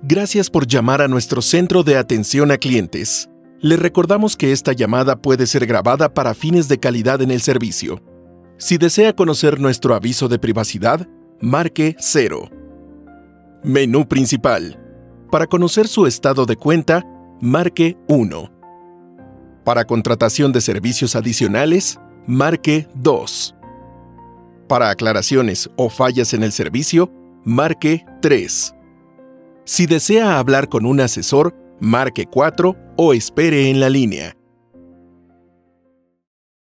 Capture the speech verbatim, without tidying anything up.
Gracias por llamar a nuestro centro de atención a clientes. Le recordamos que esta llamada puede ser grabada para fines de calidad en el servicio. Si desea conocer nuestro aviso de privacidad, marque cero. Menú principal. Para conocer su estado de cuenta, marque uno. Para contratación de servicios adicionales, marque dos. Para aclaraciones o fallas en el servicio, marque tres. Si desea hablar con un asesor, marque cuatro o espere en la línea.